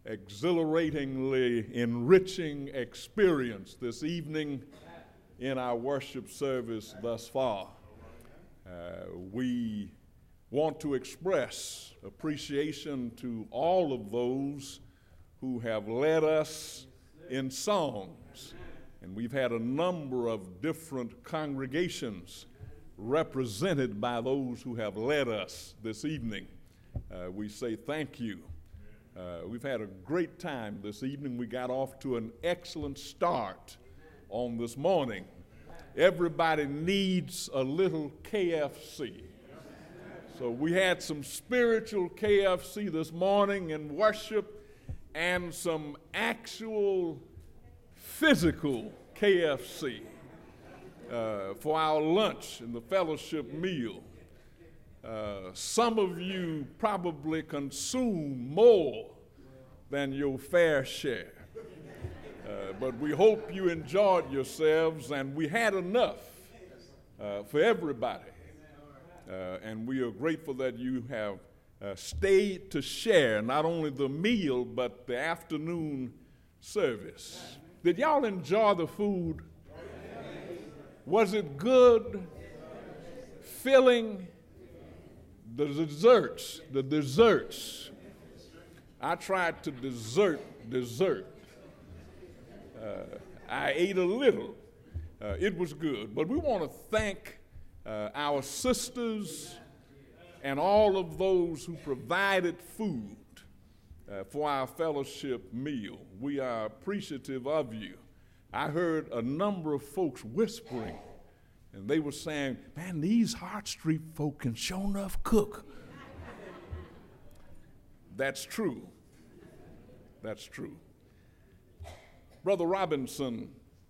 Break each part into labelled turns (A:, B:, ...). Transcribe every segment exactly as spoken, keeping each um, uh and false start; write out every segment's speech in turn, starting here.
A: exhilaratingly enriching experience this evening in our worship service thus far. Uh, we want to express appreciation to all of those who have led us in songs. And we've had a number of different congregations represented by those who have led us this evening. Uh, we say thank you. Uh, we've had a great time this evening. We got off to an excellent start on this morning. Everybody needs a little K F C. So we had some spiritual K F C this morning in worship and some actual physical K F C uh, for our lunch and the fellowship meal. Uh, some of you probably consume more than your fair share. Uh, but we hope you enjoyed yourselves, and we had enough uh, for everybody. Uh, and we are grateful that you have uh, stayed to share not only the meal, but the afternoon service. Did y'all enjoy the food? Was it good? Filling? The desserts, the desserts. I tried to dessert dessert. Uh, I ate a little. Uh, it was good. But we want to thank uh, our sisters and all of those who provided food uh, for our fellowship meal. We are appreciative of you. I heard a number of folks whispering, and they were saying, man, these Hart Street folk can sure enough cook. That's true. That's true. Brother Robinson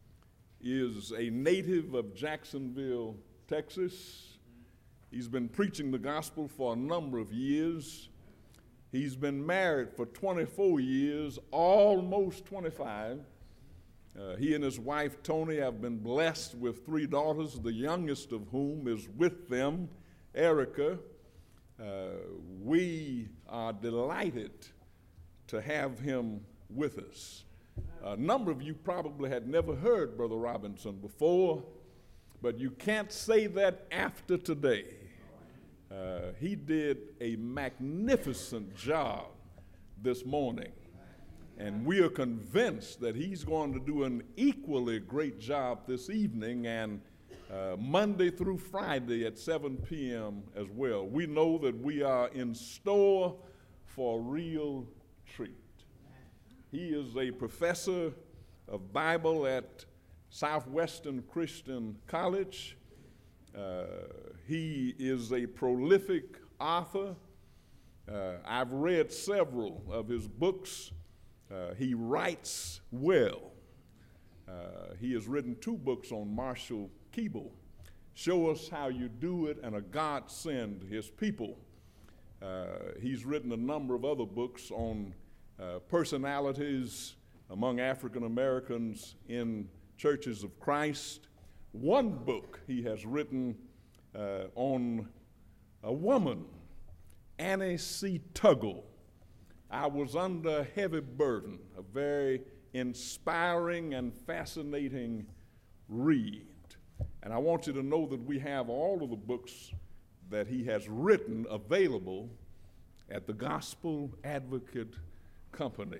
A: is a native of Jacksonville, Texas. He's been preaching the gospel for a number of years. He's been married for twenty-four years, almost twenty-five. Uh, he and his wife, Tony, have been blessed with three daughters, the youngest of whom is with them, Erica. Uh, we are delighted to have him with us. A number of you probably had never heard Brother Robinson before, but you can't say that after today. Uh, he did a magnificent job this morning. And we are convinced that he's going to do an equally great job this evening and uh, Monday through Friday at seven p.m. as well. We know that we are in store for a real treat. He is a professor of Bible at Southwestern Christian College. Uh, he is a prolific author. Uh, I've read several of his books. Uh, he writes well. Uh, he has written two books on Marshall Keeble, Show Us How You Do It and A God Send His People. Uh, he's written a number of other books on uh, personalities among African Americans in churches of Christ. One book he has written uh, on a woman, Annie C. Tuggle. I Was Under a Heavy Burden, a very inspiring and fascinating read. And I want you to know that we have all of the books that he has written available at the Gospel Advocate Company.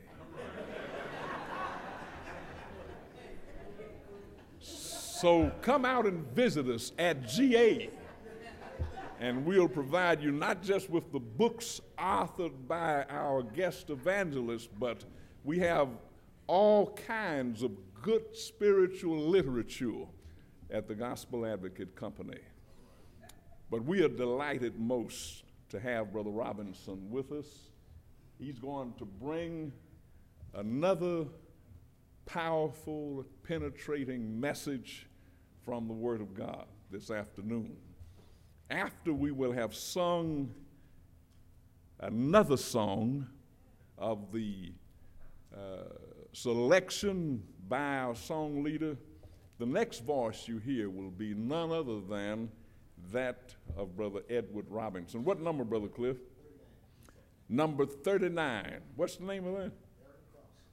A: So come out and visit us at G A. And we'll provide you not just with the books authored by our guest evangelists, but we have all kinds of good spiritual literature at the Gospel Advocate Company. But we are delighted most to have Brother Robinson with us. He's going to bring another powerful, penetrating message from the Word of God this afternoon. After we will have sung another song of the uh, selection by our song leader, the next voice you hear will be none other than that of Brother Edward Robinson. What number, Brother Cliff? Number thirty-nine. What's the name of that?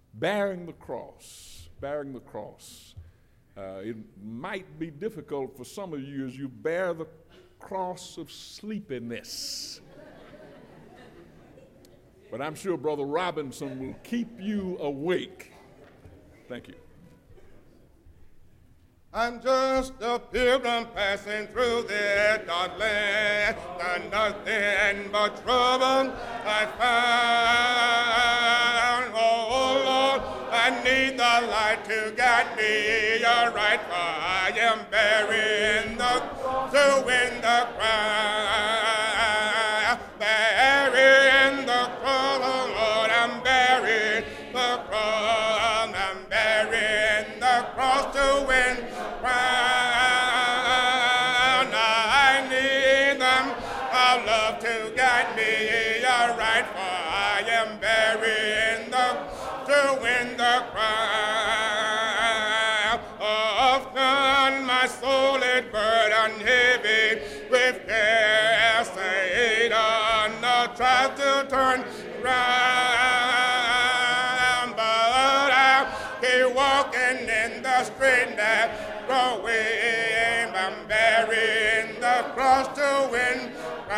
A: bearing the cross, bearing the cross. Uh, it might be difficult for some of you as you bear the cross of sleepiness. But I'm sure Brother Robinson will keep you awake. Thank you.
B: I'm just a pilgrim passing through this dark land, and nothing but trouble I found. Oh Lord, I need the light to guide me aright, for I am bearing the to win the crown, bearing the cross, oh Lord, I'm bearing the cross, I'm bearing the cross to win. I need them of love to guide me aright, for I am bearing the to win the crown. Often my soul is burdened heavy with care, Satan tries to turn round, but I keep walking in the straight path. Away, I'm bearing the cross to win.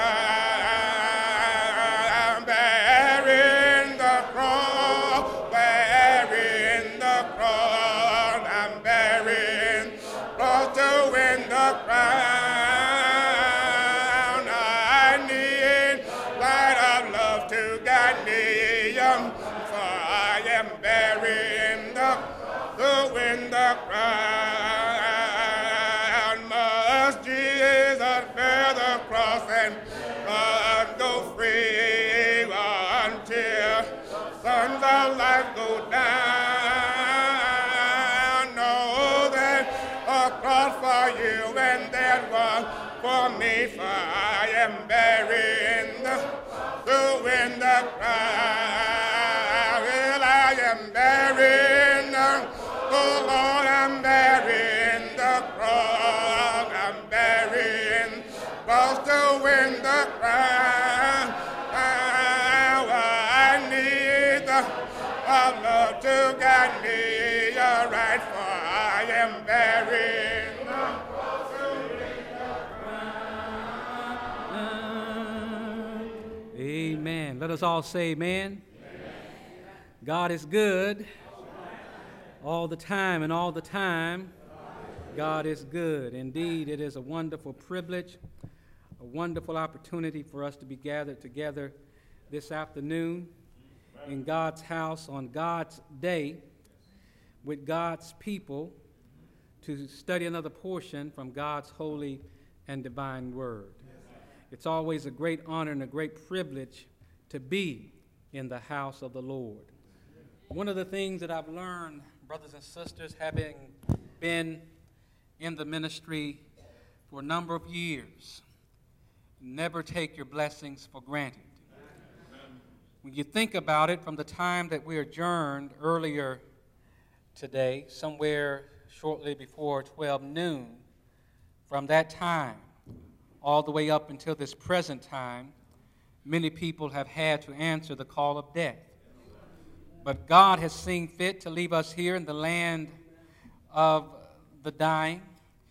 B: I'm bearing the cross, bearing the cross. I'm bearing the cross to win the crown. I need light of love to guide me, young, for I am bearing the to win the crown. Sons of life go down. Know that a cross for you and that was for me, for I am bearing the to win the crown. Well, I am bearing the, oh Lord, I'm bearing the cross. I'm bearing the cross to win the crown. Of love to guide me aright, for I am bearing the cross to win the crown.
C: Amen. Let us all say amen. Amen. God is good all the time, and all the time God is good. Indeed, it is a wonderful privilege, a wonderful opportunity for us to be gathered together this afternoon in God's house on God's day with God's people to study another portion from God's holy and divine word. It's always a great honor and a great privilege to be in the house of the Lord. One of the things that I've learned, brothers and sisters, having been in the ministry for a number of years, never take your blessings for granted. When you think about it, from the time that we adjourned earlier today, somewhere shortly before twelve noon, from that time all the way up until this present time, many people have had to answer the call of death. But God has seen fit to leave us here in the land of the dying.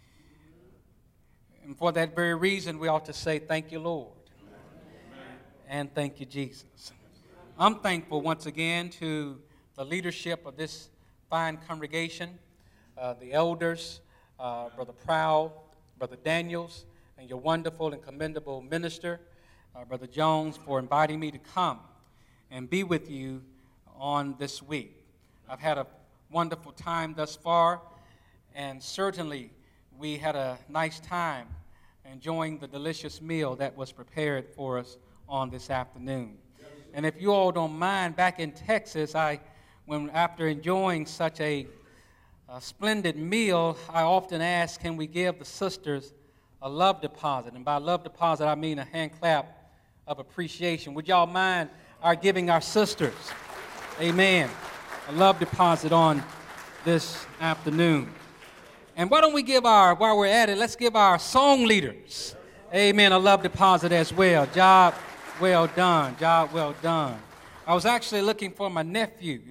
C: And for that very reason, we ought to say, thank you, Lord. And thank you, Jesus. I'm thankful once again to the leadership of this fine congregation, uh, the elders, uh, Brother Prowl, Brother Daniels, and your wonderful and commendable minister, uh, Brother Jones, for inviting me to come and be with you on this week. I've had a wonderful time thus far, and certainly we had a nice time enjoying the delicious meal that was prepared for us on this afternoon. And if you all don't mind, back in Texas, I, when after enjoying such a, a splendid meal, I often ask, can we give the sisters a love deposit? And by love deposit, I mean a hand clap of appreciation. Would y'all mind our giving our sisters, amen, a love deposit on this afternoon? And why don't we give our, while we're at it, let's give our song leaders, amen, a love deposit as well. Job well done, job well done. I was actually looking for my nephew. Is he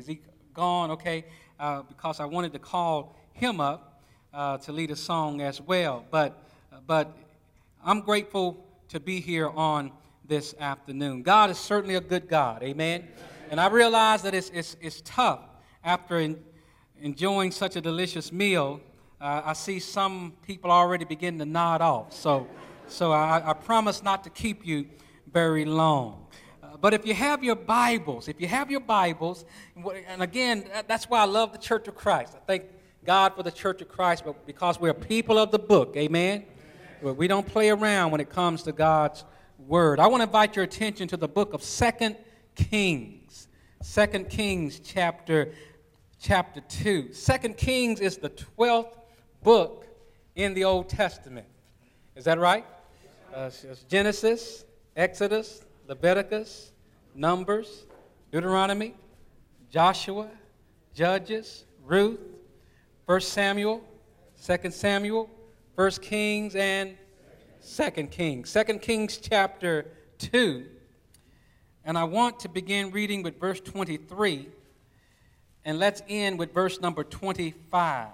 C: gone, okay, uh, because I wanted to call him up uh, to lead a song as well. But, but I'm grateful to be here on this afternoon. God is certainly a good God, amen? And I realize that it's, it's, it's tough after in, enjoying such a delicious meal. Uh, I see some people already begin to nod off. So, so I, I promise not to keep you very long. Uh, but if you have your Bibles, if you have your Bibles, and again, that's why I love the Church of Christ. I thank God for the Church of Christ, but because we're people of the book, amen? Amen. We don't play around when it comes to God's Word. I want to invite your attention to the book of Second Kings. Second Kings chapter, chapter two. Second Kings is the twelfth book in the Old Testament. Is that right? Uh, it's Genesis, Exodus, Leviticus, Numbers, Deuteronomy, Joshua, Judges, Ruth, First Samuel, Second Samuel, First Kings, and Second Kings. Second Kings chapter two. And I want to begin reading with verse twenty-three, and let's end with verse number twenty-five.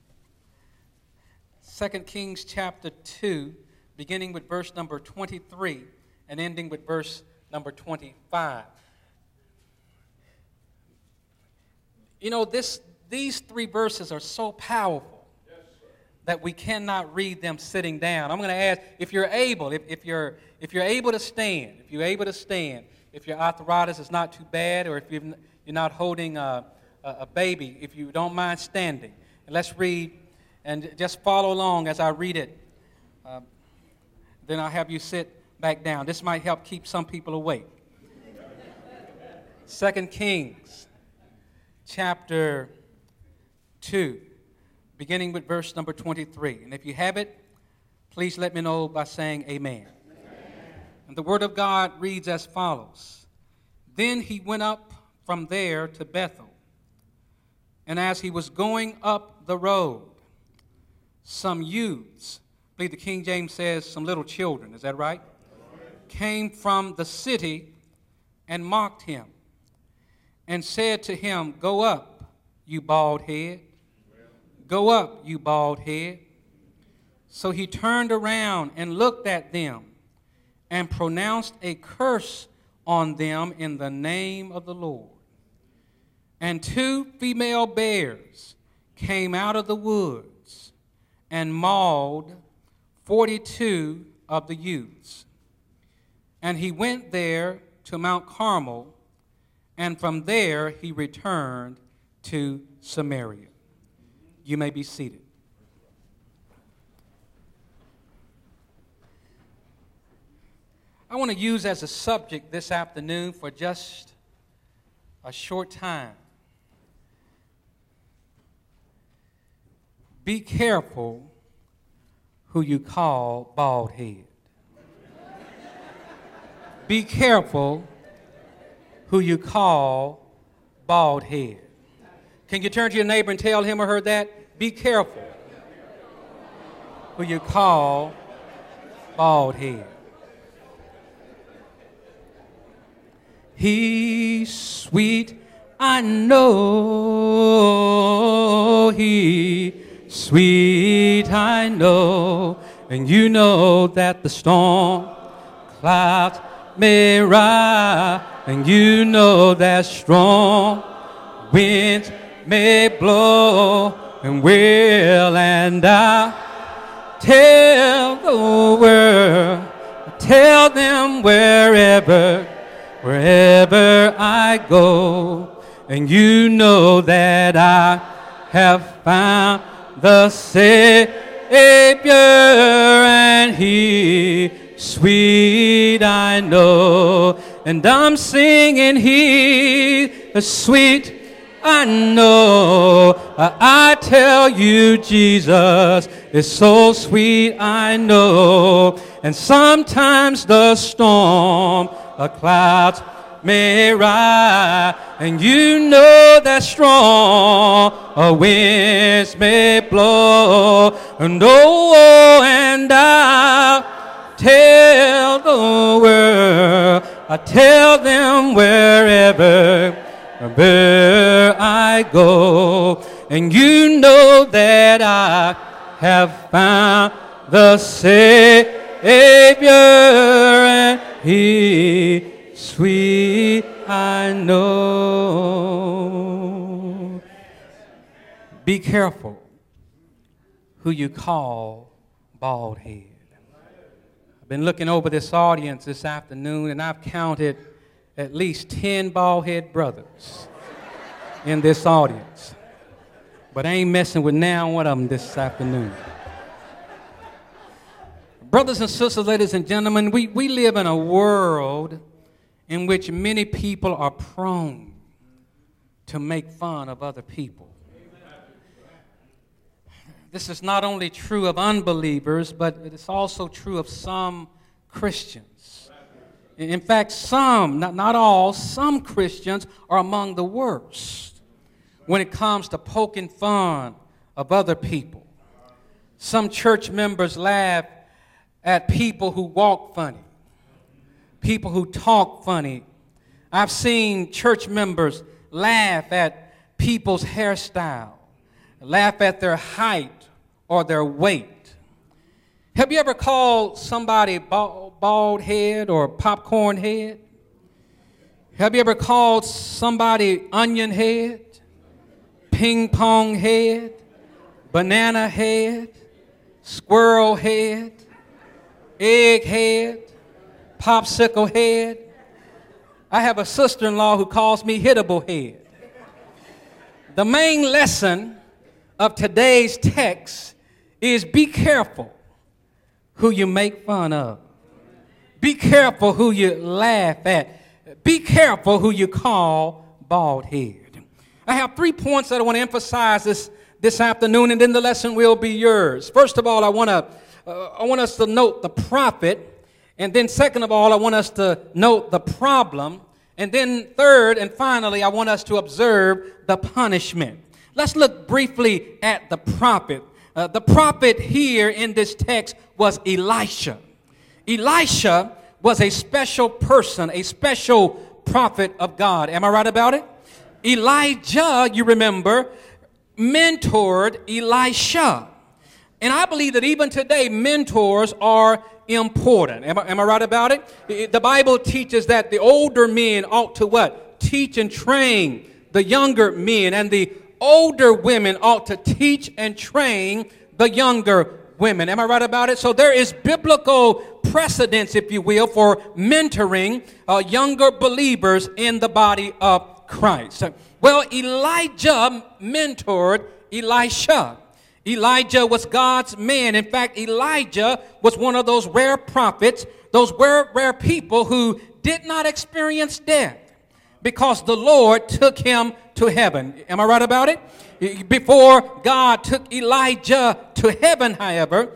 C: Second Kings chapter two, beginning with verse number twenty-three and ending with verse number twenty-five. You know, this, these three verses are so powerful that we cannot read them sitting down. I'm going to ask, if you're able, if, if, you're, if you're able to stand, if you're able to stand, if your arthritis is not too bad, or if you've, you're not holding a, a baby, if you don't mind standing. And let's read, and just follow along as I read it. Uh, then I'll have you sit back down. This might help keep some people awake. Second Kings, chapter two, beginning with verse number twenty-three. And if you have it, please let me know by saying amen. And the word of God reads as follows. Then he went up from there to Bethel. And as he was going up the road, some youths, I believe the King James says some little children, is that right? Came from the city and mocked him and said to him, "Go up, you bald head. Go up, you bald head." So he turned around and looked at them and pronounced a curse on them in the name of the Lord. And two female bears came out of the woods and mauled forty-two of the youths. And he went there to Mount Carmel, and from there he returned to Samaria. You may be seated. I want to use as a subject this afternoon for just a short time. Be careful who you call bald head. Be careful who you call bald head. Can you turn to your neighbor and tell him or her that? Be careful who you call bald head. He's sweet, I know. He's sweet, I know. And you know that the storm clouds may rise, and you know that strong winds may blow, and will and I tell the world, tell them wherever, wherever I go, and you know that I have found the Savior, and He sweet I know, and I'm singing He is sweet I know. I tell you Jesus is so sweet I know. And sometimes the storm, the clouds may rise, and you know that strong winds may blow, and oh, and I tell the world, I tell them wherever, wherever I go, and you know that I have found the Savior, and He sweet I know. Be careful who you call bald head. I've been looking over this audience this afternoon, and I've counted at least ten bald head brothers in this audience. But I ain't messing with now one of them this afternoon. Brothers and sisters, ladies and gentlemen, we, we live in a world in which many people are prone to make fun of other people. This is not only true of unbelievers, but it is also true of some Christians. In fact, some, not, not all, some Christians are among the worst when it comes to poking fun of other people. Some church members laugh at people who walk funny, people who talk funny. I've seen church members laugh at people's hairstyle, laugh at their height or their weight. Have you ever called somebody bald, bald head or popcorn head? Have you ever called somebody onion head, ping pong head, banana head, squirrel head, egg head, popsicle head? I have a sister-in-law who calls me hittable head. The main lesson of today's text is be careful who you make fun of. Be careful who you laugh at. Be careful who you call bald head. I have three points that I want to emphasize this, this afternoon, and then the lesson will be yours. First of all, I want to uh, I want us to note the prophet, and then second of all, I want us to note the problem, and then third and finally, I want us to observe the punishment. Let's look briefly at the prophet. Uh, the prophet here in this text was Elisha. Elisha was a special person, a special prophet of God. Am I right about it? Elijah, you remember, mentored Elisha. And I believe that even today, mentors are important. Am I, am I right about it? The Bible teaches that the older men ought to what? Teach and train the younger men, and the older women ought to teach and train the younger women. Am I right about it? So there is biblical precedence, if you will, for mentoring uh, younger believers in the body of Christ. Well, Elijah mentored Elisha. Elijah was God's man. In fact, Elijah was one of those rare prophets, those rare, rare people who did not experience death because the Lord took him to heaven. Am I right about it? Before God took Elijah to heaven, however,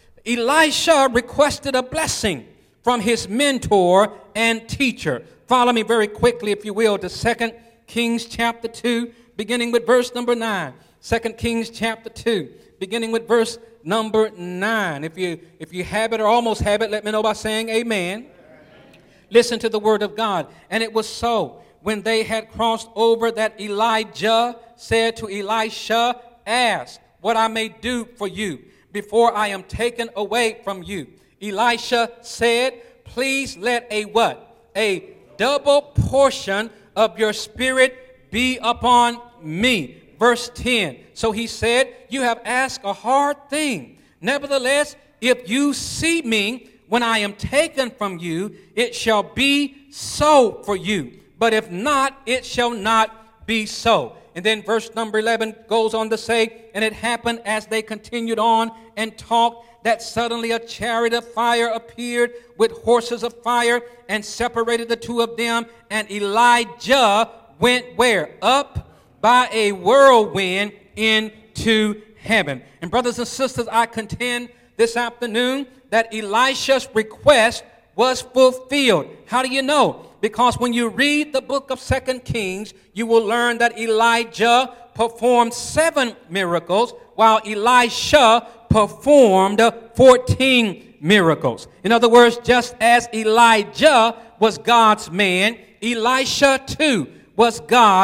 C: Elisha requested a blessing from his mentor and teacher. Follow me very quickly, if you will, to Second Kings chapter two, beginning with verse number nine. Second Kings chapter two, beginning with verse number nine. If you, if you have it or almost have it, let me know by saying amen. Amen. Listen to the word of God. And it was so, when they had crossed over, that Elijah said to Elisha, ask what I may do for you before I am taken away from you. Elisha said, please let a what? A double portion of your spirit be upon me. Verse ten. So he said, you have asked a hard thing. Nevertheless, if you see me when I am taken from you, it shall be so for you. But if not, it shall not be so. And then verse number eleven goes on to say, and it happened as they continued on and talked, that suddenly a chariot of fire appeared with horses of fire and separated the two of them. And Elijah went where? Up by a whirlwind into heaven. And brothers and sisters, I contend this afternoon that Elisha's request was fulfilled. How do you know? Because when you read the book of Second Kings, you will learn that Elijah performed seven miracles, while Elisha performed fourteen miracles. In other words, just as Elijah was God's man, Elisha too was God's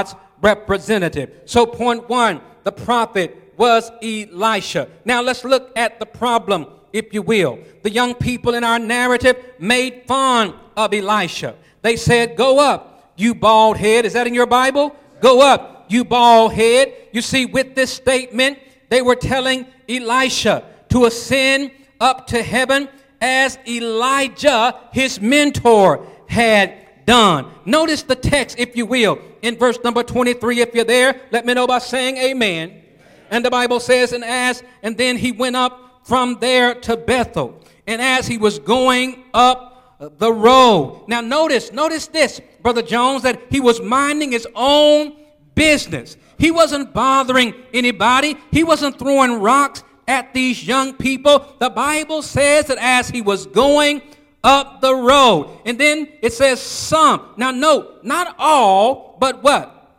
C: representative. So point one, the prophet was Elisha. Now let's look at the problem, if you will. The young people in our narrative made fun of Elisha. They said, go up, you bald head. Is that in your Bible? Go up, you bald head. You see, with this statement, they were telling Elisha to ascend up to heaven as Elijah, his mentor, had done. Notice the text, if you will, in verse number twenty-three. If you're there, let me know by saying amen. Amen. And the Bible says, and as, and then he went up from there to Bethel. And as he was going up the road. Now notice, notice this, Brother Jones, that he was minding his own business. He wasn't bothering anybody. He wasn't throwing rocks at these young people. The Bible says that as he was going up the road, and then it says some. Now note, not all, but what?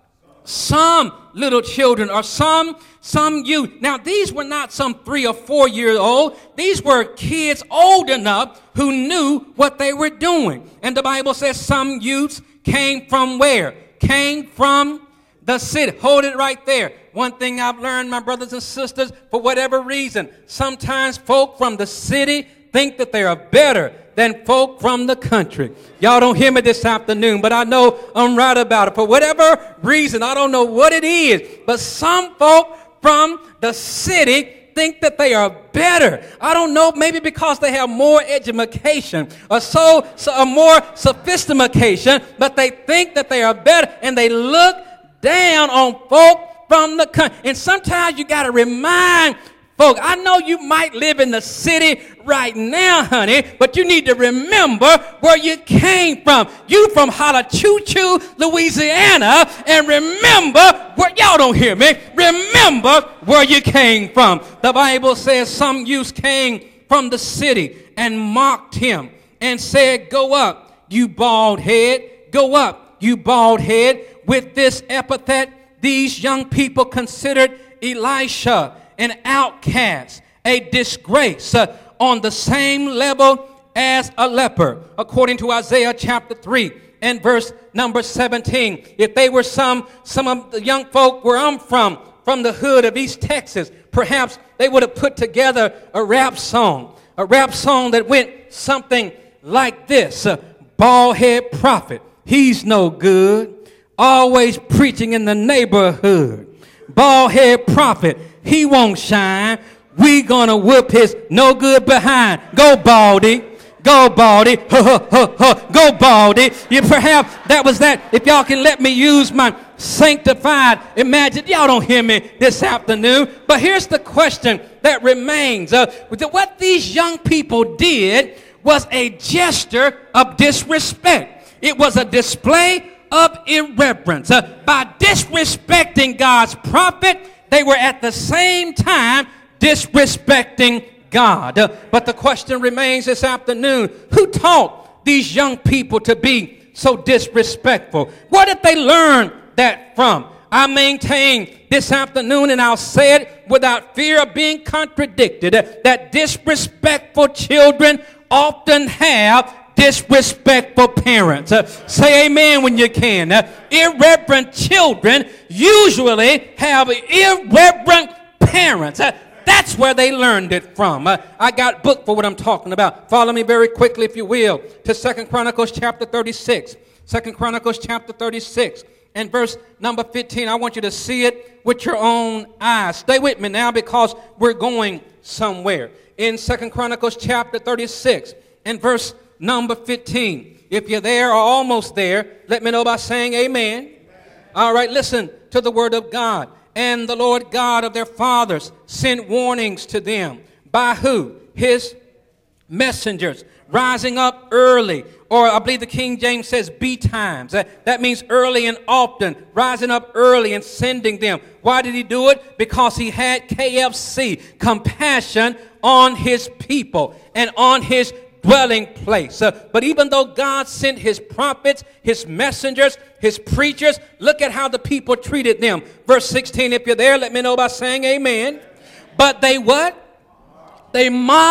C: Some little children, or some, some youth. Now these were not some three or four year old. These were kids old enough who knew what they were doing. And the Bible says some youths came from where? Came from the city. Hold it right there. One thing I've learned, my brothers and sisters, for whatever reason, sometimes folk from the city think that they are better than folk from the country. Y'all don't hear me this afternoon, but I know I'm right about it. For whatever reason, I don't know what it is, but some folk from the city think that they are better. I don't know, maybe because they have more education or so, so a more sophistication, but they think that they are better, and they look down on folk from the country. And sometimes you got to remind folk, I know you might live in the city right now, honey, but you need to remember where you came from. You from Holla-Choo-Choo, Louisiana, and remember where, y'all don't hear me, remember where you came from. The Bible says some youths came from the city and mocked him and said, go up, you bald head, go up, you bald head. With this epithet, these young people considered Elisha an outcast, a disgrace, uh, on the same level as a leper, according to Isaiah chapter three and verse number seventeen. If they were some, some of the young folk where I'm from, from the hood of East Texas, perhaps they would have put together a rap song, a rap song that went something like this. Uh, bald head prophet, he's no good, always preaching in the neighborhood. Bald head prophet, he won't shine. We gonna whoop his no good behind. Go Baldy, go Baldy, huh, huh, huh, huh. Go Baldy. You perhaps that was that. If y'all can let me use my sanctified imagine. Y'all don't hear me this afternoon. But here's the question that remains. Uh, what these young people did was a gesture of disrespect. It was a display of irreverence. Uh, by disrespecting God's prophet, they were at the same time disrespecting God. Uh, but the question remains this afternoon, who taught these young people to be so disrespectful? Where did they learn that from? I maintain this afternoon, and I'll say it without fear of being contradicted, uh, that disrespectful children often have disrespectful parents. Uh, say amen when you can. Uh, irreverent children usually have irreverent parents. Uh, that's where they learned it from. Uh, I got book for what I'm talking about. Follow me very quickly, if you will, to Second Chronicles chapter thirty-six. Second Chronicles chapter thirty-six and verse number fifteen. I want you to see it with your own eyes. Stay with me now, because we're going somewhere. In Second Chronicles chapter thirty-six and verse number fifteen. If you're there or almost there, let me know by saying amen. Amen. All right, listen to the word of God. And the Lord God of their fathers sent warnings to them. By who? His messengers. Rising up early, or I believe the King James says betimes. That, that means early and often. Rising up early and sending them. Why did he do it? Because he had K F C, compassion on his people and on his dwelling place. Uh, but even though God sent his prophets, his messengers, his preachers, look at how the people treated them. Verse sixteen, if you're there, let me know by saying amen. But they what? They mocked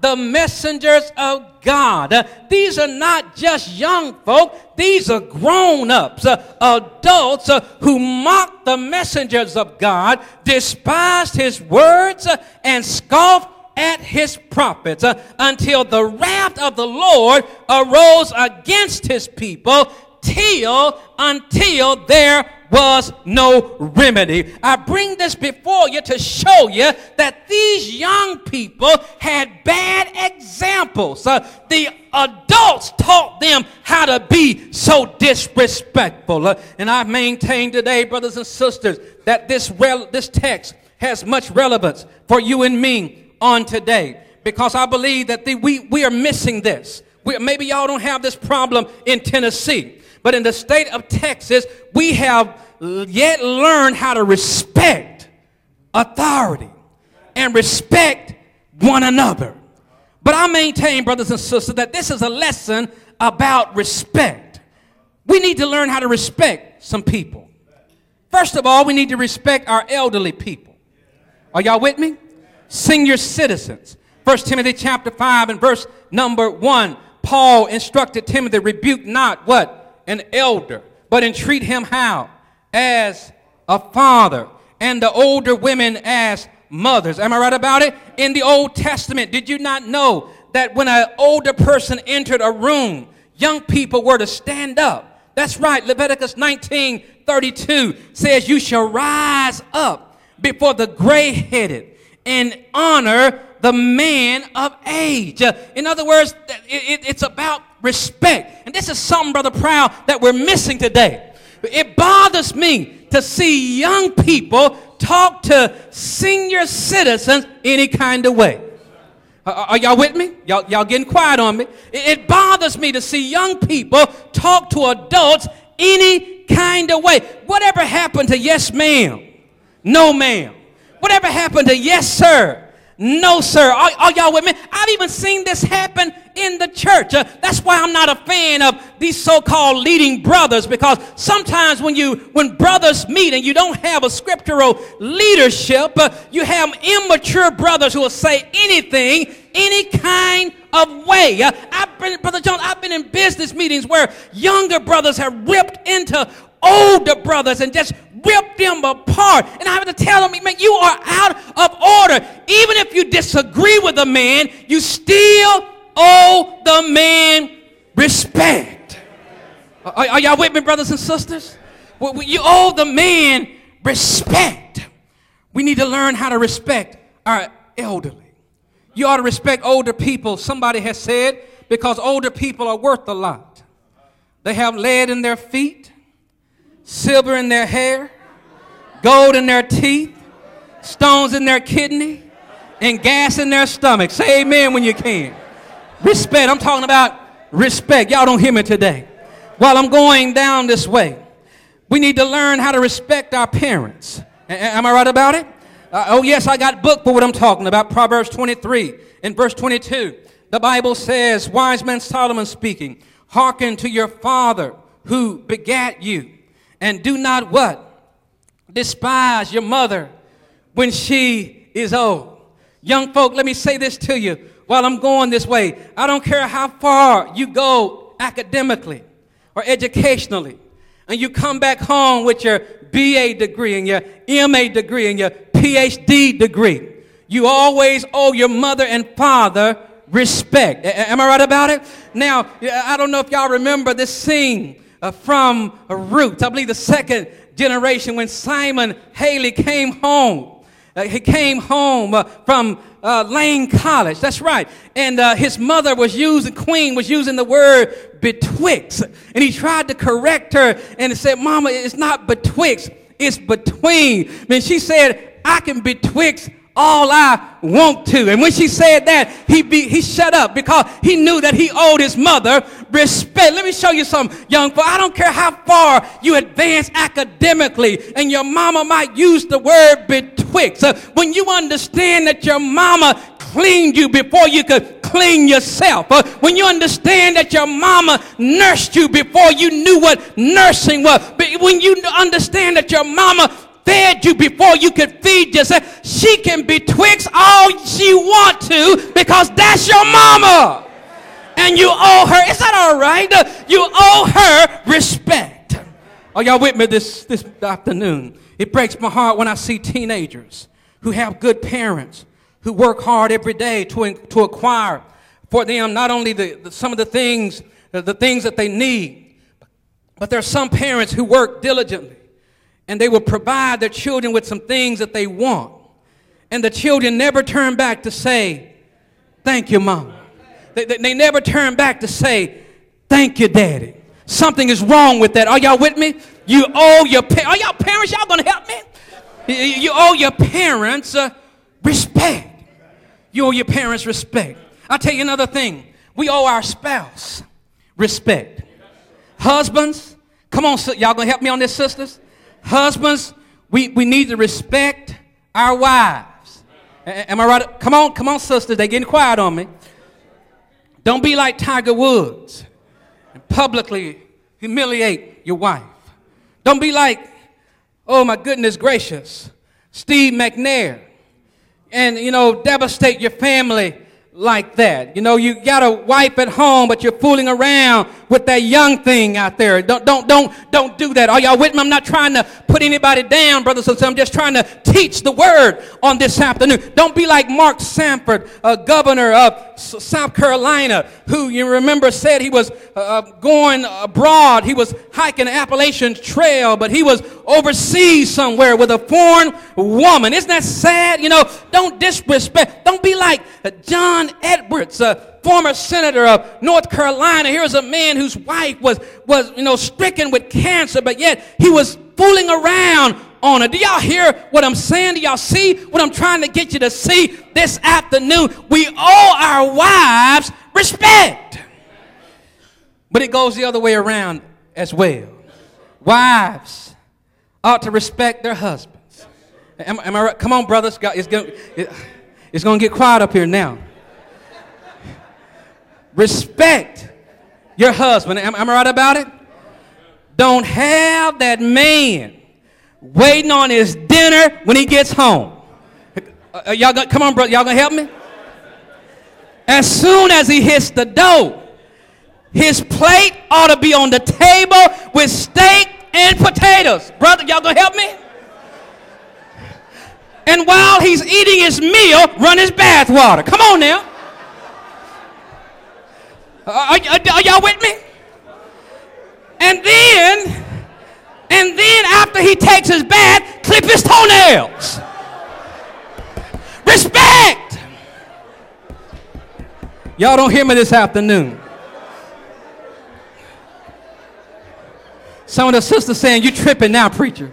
C: the messengers of God. Uh, these are not just young folk. These are grown-ups, uh, adults uh, who mocked the messengers of God, despised his words, uh, and scoffed at his prophets uh, until the wrath of the Lord arose against his people till until there was no remedy. I bring this before you to show you that these young people had bad examples. Uh, the adults taught them how to be so disrespectful. Uh, and I maintain today, brothers and sisters, that this, rel- this text has much relevance for you and me on today, because I believe that the, we, we are missing this. We, maybe y'all don't have this problem in Tennessee, but in the state of Texas, we have yet learned how to respect authority and respect one another. But I maintain, brothers and sisters, that this is a lesson about respect. We need to learn how to respect some people. First of all, we need to respect our elderly people. Are y'all with me? Senior citizens. First Timothy chapter five and verse number one. Paul instructed Timothy, rebuke not what? An elder, but entreat him how? As a father, and the older women as mothers. Am I right about it? In the Old Testament, did you not know that when an older person entered a room, young people were to stand up? That's right. Leviticus nineteen thirty-two says, you shall rise up before the gray-headed and honor the man of age. Uh, in other words, it, it, it's about respect. And this is something, Brother Proud, that we're missing today. It bothers me to see young people talk to senior citizens any kind of way. Uh, are y'all with me? Y'all, y'all getting quiet on me? It, it bothers me to see young people talk to adults any kind of way. Whatever happened to yes, ma'am? No, ma'am. Whatever happened to yes, sir? No, sir. Are, are y'all with me? I've even seen this happen in the church. Uh, that's why I'm not a fan of these so-called leading brothers, because sometimes when you when brothers meet and you don't have a scriptural leadership, uh, you have immature brothers who will say anything, any kind of way. Uh, I've been, Brother Jones, I've been in business meetings where younger brothers have ripped into older brothers and just rip them apart. And I have to tell them, man, you are out of order. Even if you disagree with a man, you still owe the man respect. Are, are y'all with me, brothers and sisters? Well, you owe the man respect. We need to learn how to respect our elderly. You ought to respect older people, somebody has said, because older people are worth a lot. They have lead in their feet, silver in their hair, gold in their teeth, stones in their kidney, and gas in their stomach. Say amen when you can. Respect. I'm talking about respect. Y'all don't hear me today. While I'm going down this way, we need to learn how to respect our parents. A- am I right about it? Uh, oh, yes, I got book for what I'm talking about. Proverbs twenty-three and verse twenty-two. The Bible says, wise man Solomon speaking, hearken to your father who begat you, and do not what? Despise your mother when she is old. Young folk, let me say this to you while I'm going this way. I don't care how far you go academically or educationally, and you come back home with your B A degree and your M A degree and your P H D degree. You always owe your mother and father respect. A- am I right about it? Now, I don't know if y'all remember this scene uh, from uh, Roots. I believe the second generation when Simon Haley came home. Uh, he came home uh, from uh, Lane College. That's right. And uh, his mother was using, Queen was using the word betwixt. And he tried to correct her and said, Mama, it's not betwixt, it's between. And she said, I can betwixt all I want to. And when she said that, he be, he shut up because he knew that he owed his mother respect. Let me show you something, young folk. I don't care how far you advance academically, and your mama might use the word betwixt. Uh, when you understand that your mama cleaned you before you could clean yourself, uh, when you understand that your mama nursed you before you knew what nursing was, but when you understand that your mama fed you before you could feed yourself. She can betwixt all she want to because that's your mama. And you owe her, is that all right? You owe her respect. Are y'all with me this, this afternoon? It breaks my heart when I see teenagers who have good parents, who work hard every day to, to acquire for them not only the, the, some of the things, the things that they need, but there are some parents who work diligently and they will provide their children with some things that they want. And the children never turn back to say, thank you, Mama. They, they, they never turn back to say, thank you, Daddy. Something is wrong with that. Are y'all with me? You owe your parents. Are y'all parents? Y'all going to help me? You, you owe your parents uh, respect. You owe your parents respect. I'll tell you another thing. We owe our spouse respect. Husbands, come on, y'all going to help me on this, sisters? Husbands, we, we need to respect our wives. Am I right? Come on, come on, sisters. They're getting quiet on me. Don't be like Tiger Woods and publicly humiliate your wife. Don't be like, oh my goodness gracious, Steve McNair, and, you know, devastate your family like that. You know, you got a wife at home, but you're fooling around with that young thing out there. Don't, don't, don't, don't do that. Are y'all with me? I'm not trying to put anybody down, brothers and sisters. I'm just trying to teach the word on this afternoon. Don't be like Mark Sanford, uh, governor of South Carolina, who you remember said he was uh, going abroad. He was hiking the Appalachian Trail, but he was overseas somewhere with a foreign woman. Isn't that sad? You know, don't disrespect. Don't be like uh, John Edwards, a former senator of North Carolina. Here's a man whose wife was, was, you know, stricken with cancer, but yet he was fooling around on her. Do y'all hear what I'm saying? Do y'all see what I'm trying to get you to see this afternoon? We owe our wives respect. But it goes the other way around as well. Wives ought to respect their husbands. Am, am I right? Come on, brothers. It's going it's going to get quiet up here now. Respect your husband. Am, am I right about it? Don't have that man waiting on his dinner when he gets home. Uh, y'all gonna, come on, brother. Y'all gonna help me? As soon as he hits the door, his plate ought to be on the table with steak and potatoes. Brother, y'all gonna help me? And while he's eating his meal, run his bath water. Come on now. Are, are, are y'all with me? And then, and then after he takes his bath, clip his toenails. Respect. Y'all don't hear me this afternoon. Some of the sisters saying, you tripping now, preacher.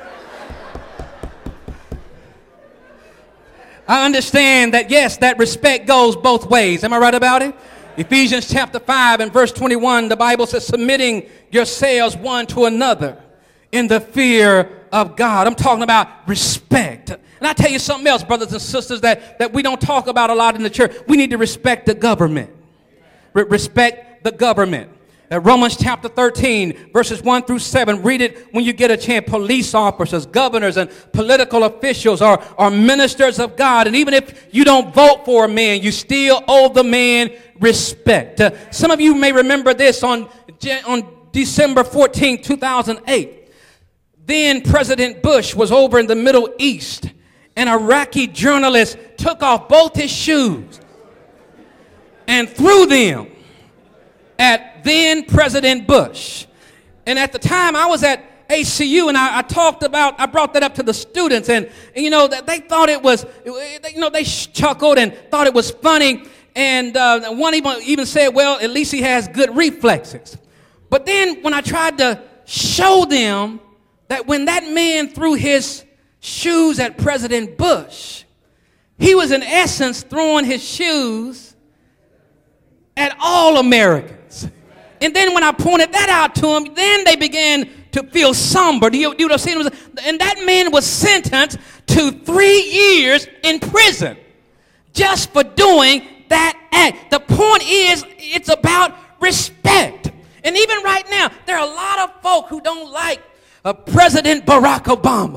C: I understand that, yes, that respect goes both ways. Am I right about it? Ephesians chapter five and verse twenty-one, the Bible says, submitting yourselves one to another in the fear of God. I'm talking about respect. And I tell you something else, brothers and sisters, that, that we don't talk about a lot in the church. We need to respect the government. Re- respect the government. Uh, Romans chapter thirteen, verses one through seven. Read it when you get a chance. Police officers, governors, and political officials are, are ministers of God. And even if you don't vote for a man, you still owe the man respect. Uh, some of you may remember this on, on December fourteenth, two thousand eight. Then President Bush was over in the Middle East. An Iraqi journalist took off both his shoes and threw them at then President Bush. And at the time I was at A C U, and I, I talked about, I brought that up to the students, and, and you know, that they thought it was, you know, they chuckled and thought it was funny. And uh, one even, even said, well, at least he has good reflexes. But then when I tried to show them that when that man threw his shoes at President Bush, he was in essence throwing his shoes at all Americans. And then when I pointed that out to them, then they began to feel somber. Do you, do you know what I'm saying? And that man was sentenced to three years in prison just for doing that act. The point is, it's about respect. And even right now, there are a lot of folk who don't like uh, President Barack Obama.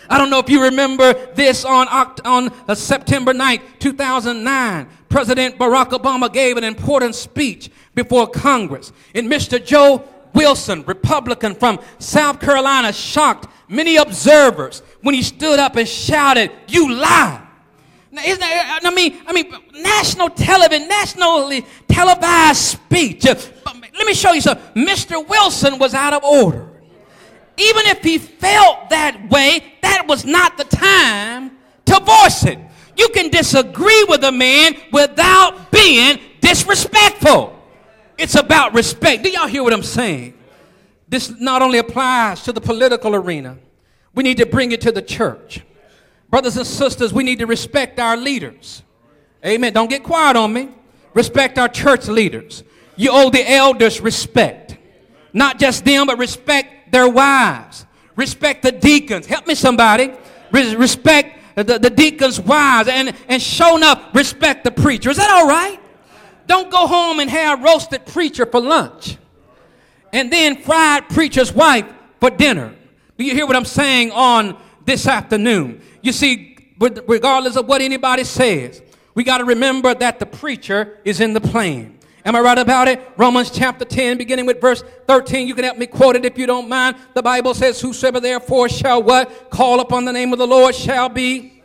C: I don't know if you remember this on, Oct- on uh, September ninth, two thousand nine. President Barack Obama gave an important speech before Congress. And Mister Joe Wilson, Republican from South Carolina, shocked many observers when he stood up and shouted, "You lie." Now, isn't that, I mean, I mean, national television, nationally televised speech. Uh, let me show you something. Mister Wilson was out of order. Even if he felt that way, that was not the time to voice it. You can disagree with a man without being disrespectful. It's about respect. Do y'all hear what I'm saying? This not only applies to the political arena. We need to bring it to the church. Brothers and sisters, we need to respect our leaders. Amen. Don't get quiet on me. Respect our church leaders. You owe the elders respect. Not just them, but respect their wives. Respect the deacons. Help me, somebody. Res- respect the, the deacons' wives. And, and show enough, respect the preacher. Is that all right? Don't go home and have roasted preacher for lunch. And then fried preacher's wife for dinner. Do you hear what I'm saying on this afternoon? You see, regardless of what anybody says, we got to remember that the preacher is in the plan. Am I right about it? Romans chapter ten, beginning with verse thirteen. You can help me quote it if you don't mind. The Bible says, whosoever therefore shall what? Call upon the name of the Lord shall be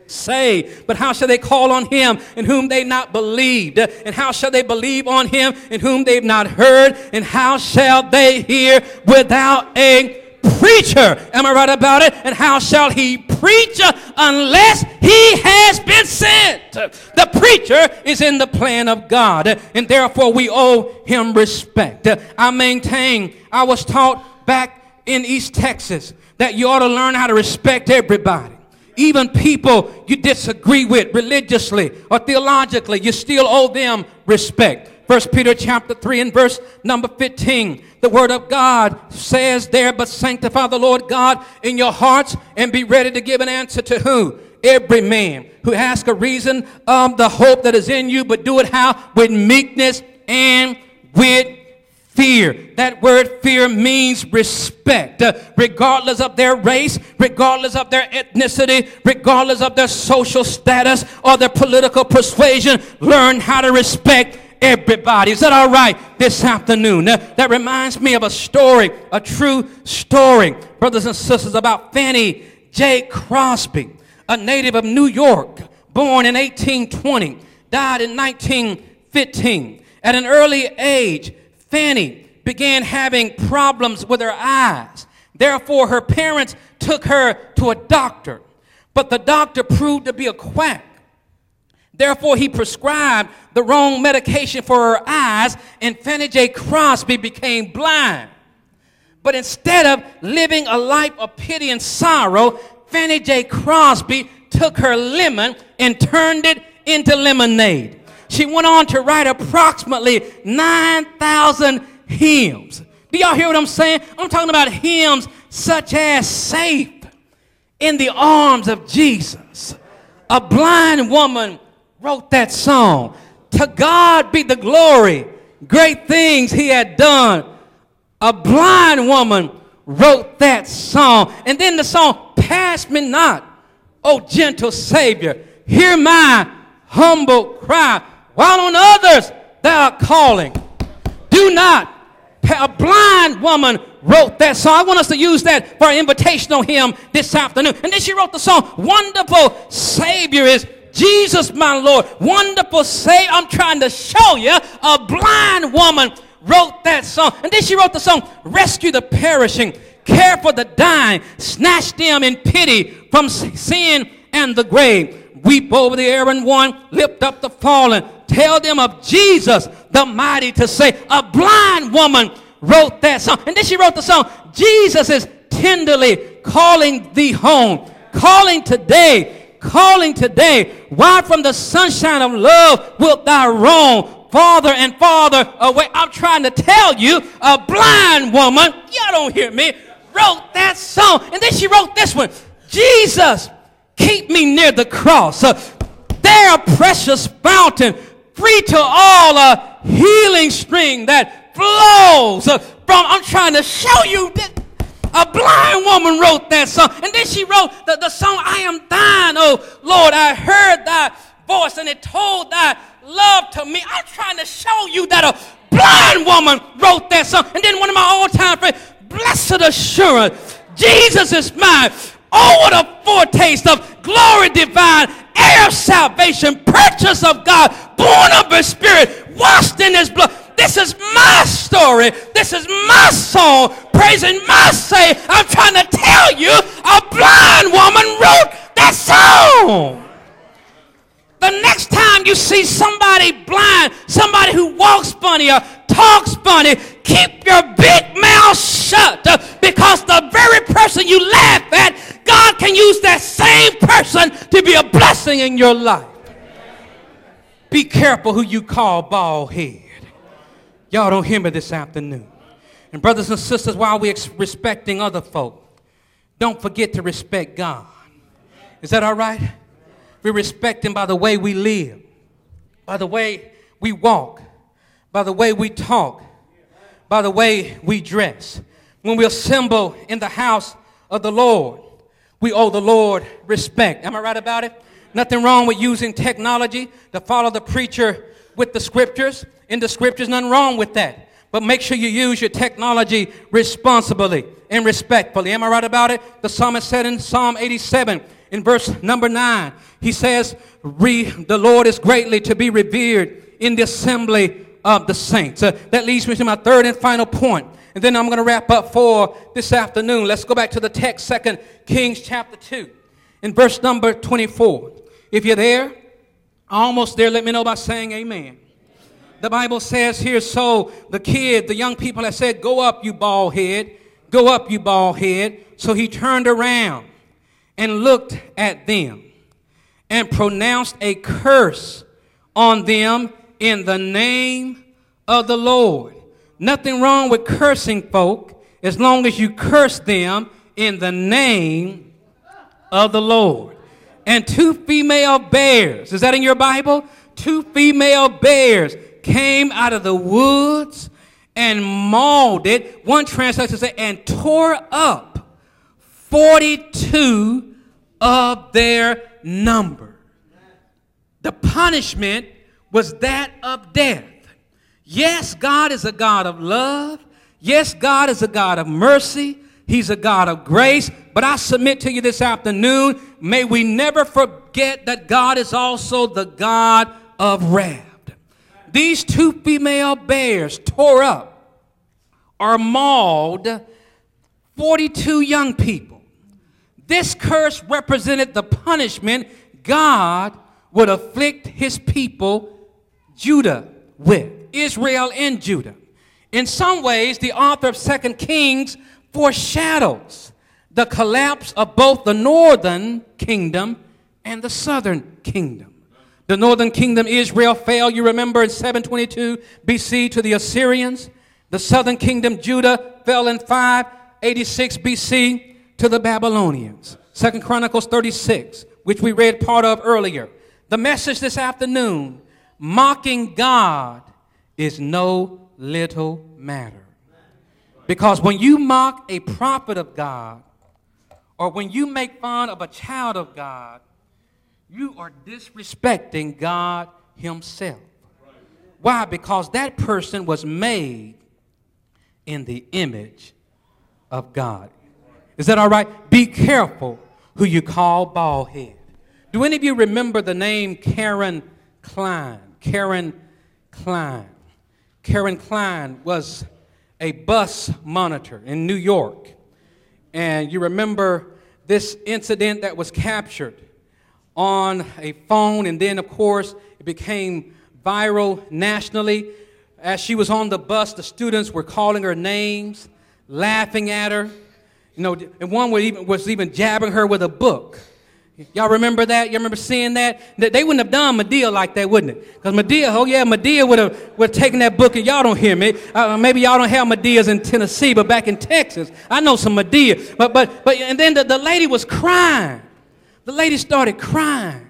C: saved. But how shall they call on him in whom they not believed? And how shall they believe on him in whom they've not heard? And how shall they hear without a preacher? Am I right about it? And how shall he preach unless he has been sent? The preacher is in the plan of God, and therefore we owe him respect. I maintain, I was taught back in East Texas that you ought to learn how to respect everybody. Even people you disagree with religiously or theologically, you still owe them respect. First Peter chapter three and verse number fifteen. The word of God says there, but sanctify the Lord God in your hearts and be ready to give an answer to who? Every man who asks a reason of the hope that is in you, but do it how? With meekness and with fear. That word fear means respect. Uh, regardless of their race, regardless of their ethnicity, regardless of their social status or their political persuasion, learn how to respect everybody. Is that all right this afternoon? Uh, that reminds me of a story, a true story, brothers and sisters, about Fannie J. Crosby, a native of New York, born in eighteen twenty, died in nineteen fifteen. At an early age, Fannie began having problems with her eyes. Therefore, her parents took her to a doctor, but the doctor proved to be a quack. Therefore, he prescribed the wrong medication for her eyes, and Fannie J. Crosby became blind. But instead of living a life of pity and sorrow, Fannie J. Crosby took her lemon and turned it into lemonade. She went on to write approximately nine thousand hymns. Do y'all hear what I'm saying? I'm talking about hymns such as Safe in the Arms of Jesus. A blind woman wrote that song. To God be the glory, great things he had done. A blind woman wrote that song. And then the song, Pass Me Not, O Gentle Savior, hear my humble cry, while on others thou art calling. Do not. A blind woman wrote that song. I want us to use that for our invitational hymn this afternoon. And then she wrote the song, Wonderful Savior is Jesus, my Lord. Wonderful Savior. I'm trying to show you a blind woman wrote that song. And then she wrote the song, Rescue the Perishing, Care for the Dying, Snatch them in pity from sin and the grave. Weep over the erring one, lift up the fallen. Tell them of Jesus, the mighty to save. A blind woman wrote that song. And then she wrote the song, Jesus is tenderly calling thee home. Calling today, calling today. Why from the sunshine of love wilt thou roam? Farther and farther away. I'm trying to tell you, a blind woman, y'all don't hear me, wrote that song. And then she wrote this one, Jesus, keep me near the cross. Uh, there a precious fountain, free to all, a healing stream that flows uh, from, I'm trying to show you this, A blind woman wrote that song. And then she wrote the, the song, I am thine, oh Lord. I heard thy voice and it told thy love to me. I'm trying to show you that a blind woman wrote that song. And then one of my all-time friends, blessed assurance, Jesus is mine. Oh, what a foretaste of glory divine, heir of salvation, purchase of God, born of his spirit, washed in his blood. This is my story. This is my song, praising my Savior. I'm trying to tell you, a blind woman wrote that song. The next time you see somebody blind, somebody who walks funny or talks funny, keep your big mouth shut, uh, because the very person you laugh at, God can use that same person to be a blessing in your life. Be careful who you call bald head. Y'all don't hear me this afternoon. And brothers and sisters, while we're respecting other folk, don't forget to respect God. Is that all right? We respect him by the way we live, by the way we walk, by the way we talk, by the way we dress. When we assemble in the house of the Lord, we owe the Lord respect. Am I right about it? Nothing wrong with using technology to follow the preacher with the scriptures. In the scriptures, nothing wrong with that. But make sure you use your technology responsibly and respectfully. Am I right about it? The psalmist said in Psalm eighty-seven, in verse number nine, he says, Re, the Lord is greatly to be revered in the assembly of the saints. Uh, that leads me to my third and final point. And then I'm going to wrap up for this afternoon. Let's go back to the text, Second Kings chapter two, in verse number twenty-four. If you're there, almost there, let me know by saying amen. The Bible says here, so the kid, the young people had said, go up, you bald head. Go up, you bald head. So he turned around and looked at them and pronounced a curse on them in the name of the Lord. Nothing wrong with cursing folk as long as you curse them in the name of the Lord. And two female bears, is that in your Bible? Two female bears came out of the woods and mauled it. One translation says, and tore up forty-two of their number. The punishment was that of death. Yes, God is a God of love. Yes, God is a God of mercy. He's a God of grace. But I submit to you this afternoon, may we never forget that God is also the God of wrath. These two female bears tore up or mauled forty-two young people. This curse represented the punishment God would afflict his people, Judah, with. Israel and Judah. In some ways, the author of Second Kings foreshadows the collapse of both the northern kingdom and the southern kingdom. The northern kingdom, Israel, fell, you remember, in seven twenty-two B C to the Assyrians. The southern kingdom, Judah, fell in five eighty-six B C to the Babylonians. Second Chronicles thirty-six, which we read part of earlier. The message this afternoon, mocking God is no little matter. Because when you mock a prophet of God, or when you make fun of a child of God, you are disrespecting God himself. Why? Because that person was made in the image of God. Is that all right? Be careful who you call bald head. Do any of you remember the name Karen Klein? Karen Klein. Karen Klein was a bus monitor in New York. And you remember this incident that was captured on a phone, and then, of course, it became viral nationally. As she was on the bus, the students were calling her names, laughing at her. You know, and one was even, was even jabbing her with a book. Y'all remember that? You remember seeing that? They wouldn't have done Medea like that, wouldn't it? Because Medea, oh yeah, Medea would have would have taken that book, and y'all don't hear me. Uh, maybe y'all don't have Medeas in Tennessee, but back in Texas, I know some Medea. But but but and then the, the lady was crying. The lady started crying.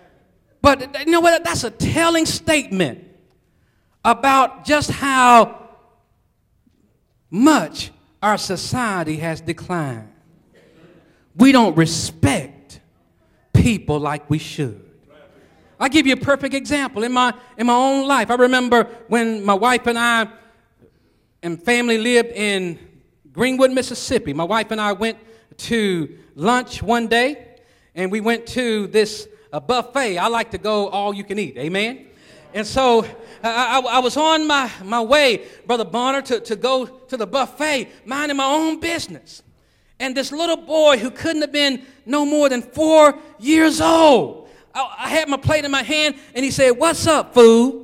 C: But you know what? That's a telling statement about just how much our society has declined. We don't respect people like we should. I'll give you a perfect example in my, in my own life. I remember when my wife and I and family lived in Greenwood, Mississippi. My wife and I went to lunch one day, and we went to this a buffet. I like to go all you can eat, amen? And so I, I, I was on my, my way, Brother Bonner, to, to go to the buffet, minding my own business. And this little boy who couldn't have been no more than four years old, I, I had my plate in my hand, and he said, "What's up, fool?"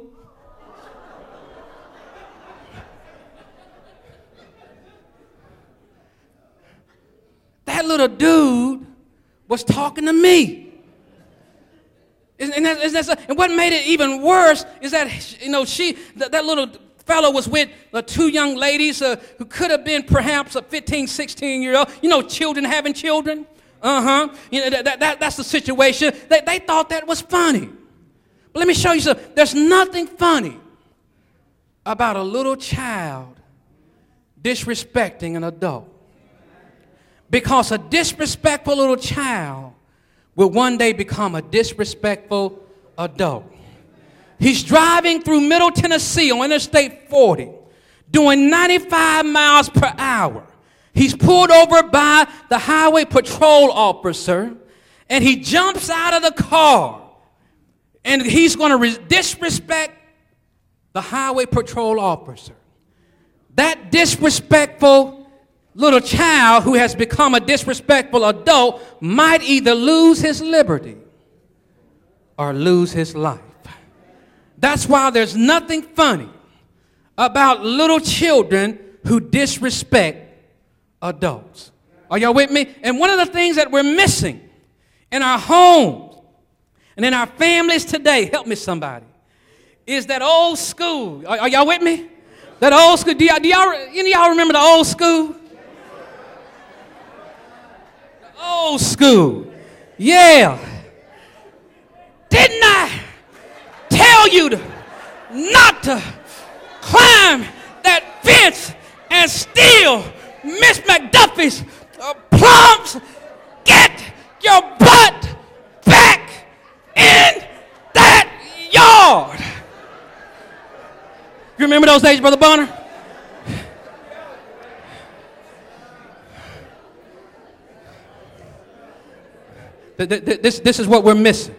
C: That little dude was talking to me. And, that, and, that's, and what made it even worse is that, you know, she, that, that little fellow was with uh, two young ladies uh, who could have been perhaps a fifteen, sixteen year old. You know, children having children. Uh-huh. You know, that, that, that's the situation. They, they thought that was funny. But let me show you something. There's nothing funny about a little child disrespecting an adult. Because a disrespectful little child will one day become a disrespectful adult. He's driving through Middle Tennessee on Interstate forty, doing ninety-five miles per hour. He's pulled over by the highway patrol officer, and he jumps out of the car, and he's going to re- disrespect the highway patrol officer. That disrespectful little child who has become a disrespectful adult might either lose his liberty or lose his life. That's why there's nothing funny about little children who disrespect adults. Are y'all with me? And one of the things that we're missing in our homes and in our families today, help me somebody, is that old school. Are, are y'all with me? That old school. Do y'all, do y'all, any of y'all remember the old school? Old school. Yeah. Didn't I tell you to not to climb that fence and steal Miss McDuffie's uh, plums? Get your butt back in that yard. You remember those days, Brother Bonner? This, this is what we're missing.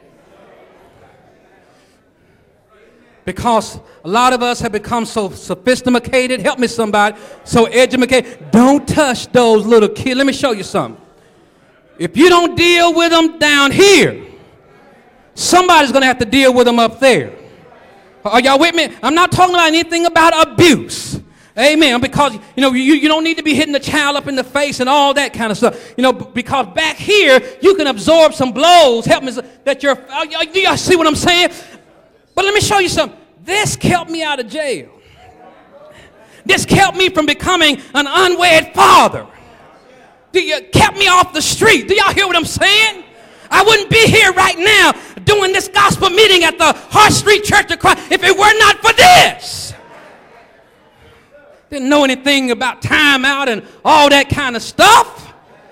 C: Because a lot of us have become so sophisticated, help me somebody, so educated. Don't touch those little kids. Let me show you something. If you don't deal with them down here, somebody's going to have to deal with them up there. Are y'all with me? I'm not talking about anything about abuse. Amen. Because, you know, you, you don't need to be hitting the child up in the face and all that kind of stuff. You know, because back here, you can absorb some blows. Help me. That you're, do y'all see what I'm saying? But let me show you something. This kept me out of jail. This kept me from becoming an unwed father. It kept me off the street. Do y'all hear what I'm saying? I wouldn't be here right now doing this gospel meeting at the Hart Street Church of Christ if it were not for this. Didn't know anything about time out and all that kind of stuff.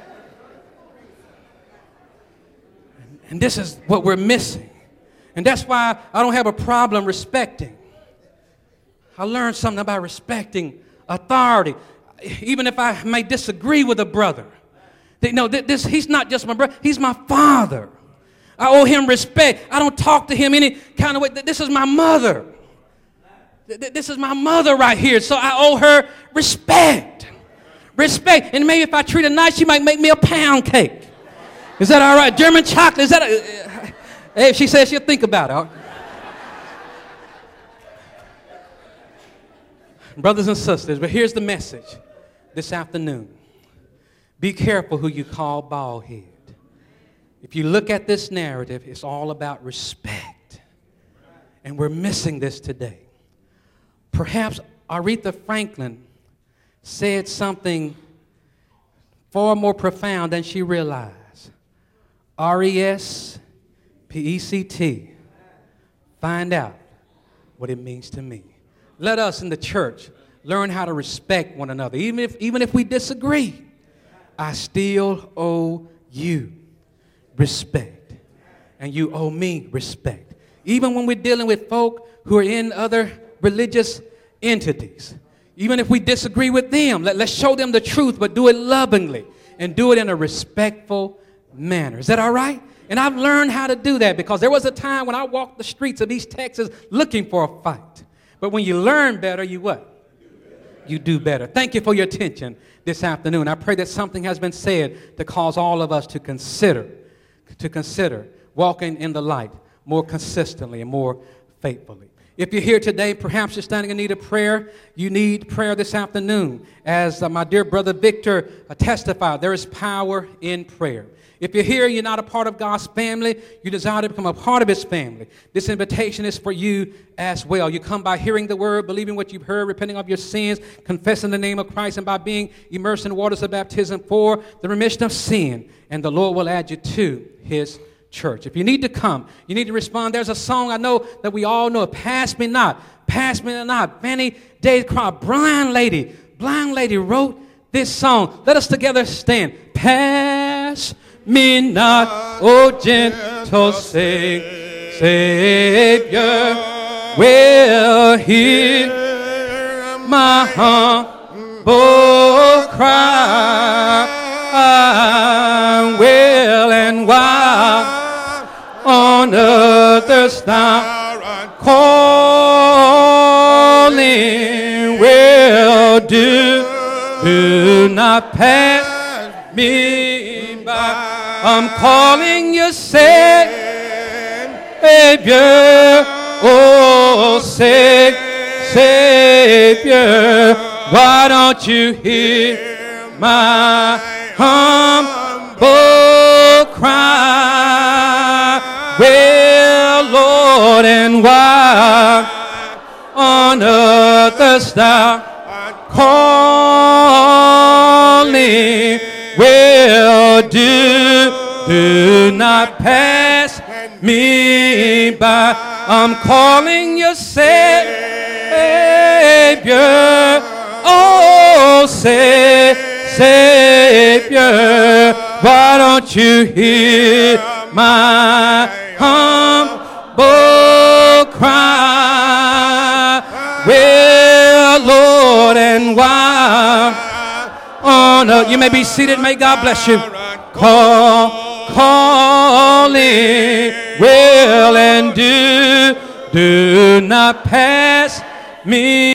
C: And this is what we're missing. And that's why I don't have a problem respecting. I learned something about respecting authority. Even if I may disagree with a brother. You know, this, he's not just my brother, he's my father. I owe him respect. I don't talk to him any kind of way. This is my mother. This is my mother right here, so I owe her respect. Respect. And maybe if I treat her nice, she might make me a pound cake. Is that all right? German chocolate, is that a... Hey, if she says she'll think about it. Right? Brothers and sisters, but here's the message this afternoon. Be careful who you call bald head. If you look at this narrative, it's all about respect. And we're missing this today. Perhaps Aretha Franklin said something far more profound than she realized. R E S P E C T. Find out what it means to me. Let us in the church learn how to respect one another. Even if, even if we disagree, I still owe you respect. And you owe me respect. Even when we're dealing with folk who are in other religious entities. Even if we disagree with them, let, let's show them the truth, but do it lovingly and do it in a respectful manner. Is that all right? And I've learned how to do that because there was a time when I walked the streets of East Texas looking for a fight. But when you learn better, you what? You do better. Thank you for your attention this afternoon. I pray that something has been said to cause all of us to consider, to consider walking in the light more consistently and more faithfully. If you're here today, perhaps you're standing in need of prayer. You need prayer this afternoon. As uh, my dear brother Victor uh, testified, there is power in prayer. If you're here, you're not a part of God's family, you desire to become a part of his family, this invitation is for you as well. You come by hearing the word, believing what you've heard, repenting of your sins, confessing the name of Christ, and by being immersed in waters of baptism for the remission of sin, and the Lord will add you to his church. If you need to come, you need to respond. There's a song I know that we all know, Pass Me Not, Pass Me Not. Fanny Days Cry, blind lady, blind lady wrote this song. Let us together stand. Pass me not, O gentle Savior, will hear my humble cry. I will and while on others thou calling will do, do not pass me by. I'm calling you, Savior, oh Savior, why don't you hear my humble cry? Well, Lord, and why on others thou calling will do, do not pass me by. I'm calling you, Savior, oh Savior, why don't you hear my humble cry? Well, Lord, and why on earth. You may be seated. May God bless you. Call, calling, will and do, do not pass me.